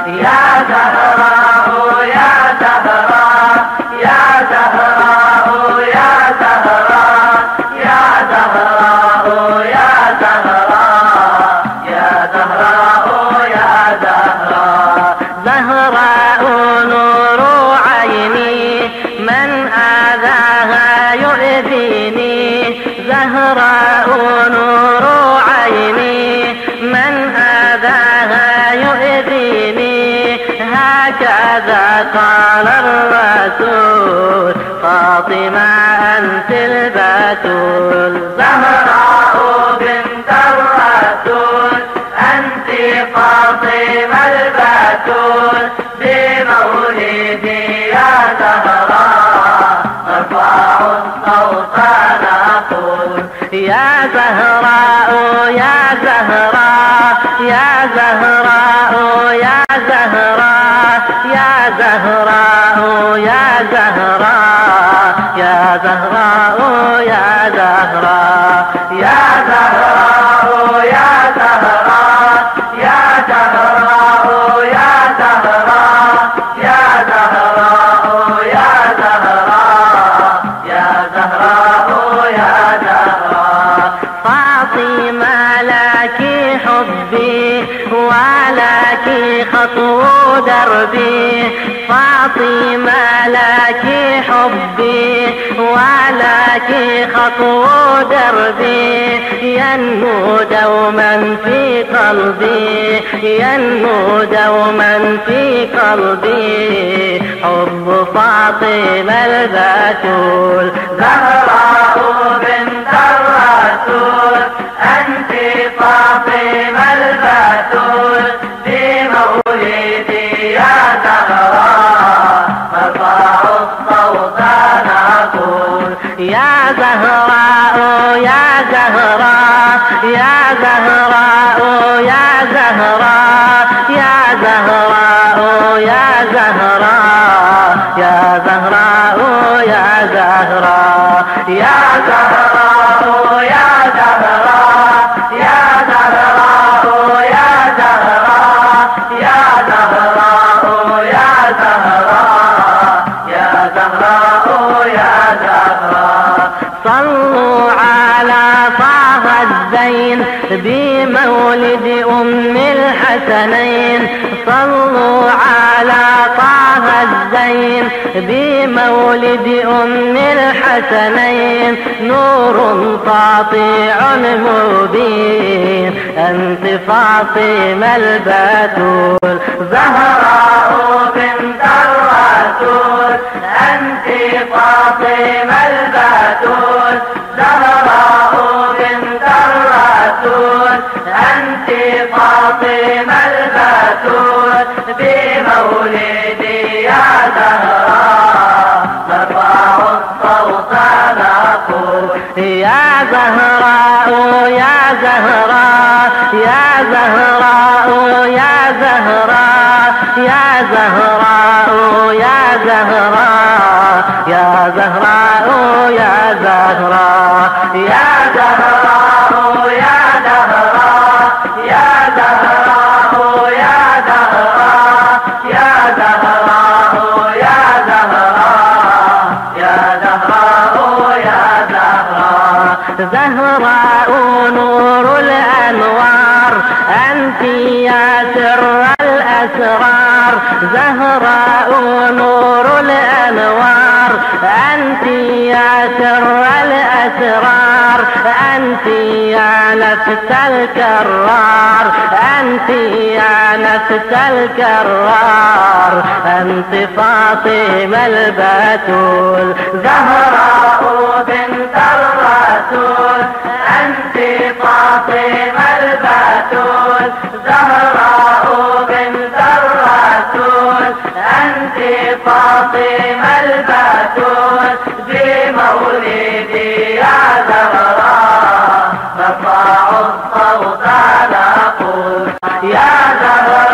يا زهراء يا زهراء يا زهراء يا زهراء يا زهراء يا زهراء يا زهراء يا زهراء زهراء نور عيني من آذاها يؤذيني زهراء نور عيني من آذاها يؤذيني هكذا قال الرسول فاطمة أنت البتول زهراء بنت الرسول أنت فاطمة البتول بمولدي يا زهراء نرفع الصوت نقول يا زهراء يا زهراء يا زهراء يا زهراء يا زهراء يا زهراء يا زهراء يا زهراء يا زهراء يا زهراء يا زهراء يا زهراء يا زهراء يا زهراء يا زهراء يا زهراء فاطمة لك حبي ولك خطو دربي فاطمة لك حبي ولك خطو دربي ينمو دوما في قلبي ينمو دوما في قلبي حب فاطمة البتول زهراء بنت الرسول أنت فاطمة البتول بمولدي يا زهراء نرفع الصوت نقول يا زهراء يا زهراء يا زهراء يا زهراء يا زهراء يا زهراء يا زهراء يا زهراء يا زهراء يا زهراء يا زهراء يا زهراء يا زهراء يا زهراء يا زهراء يا زهراء صلوا على طه الزين بمولد أم الحسنين صلوا على طه الزين بمولد أم الحسنين نور ساطع مبين أنت فاطمة البتول زهراء بنت الرسول أنت فاطمة البتول زهراء بنت الرسول أنت فاطمة البتول بمولدي يا زهراء نرفع الصوت نقول يا زهراء يا زهراء يا زهراء يا زهراء يا زهراء يا زهراء يا زهراء يا زهراء يا زهراء يا زهراء يا زهراء يا زهراء يا زهراء يا زهراء يا زهراء يا زهراء زهراء نور الأنوار أنت يا سر الأسرار زهراء نور الأنوار أنت يا سر الأسرار أنت يا نفس الكرار أنت يا نفس الكرار أنت فاطمة البتول زهراء بنت الرسول أنت فاطمة البتول زهراء بنت الرسول أنت فاطمة البتول بمولدي يا زهراء نرفع الصوت نقول يا زهراء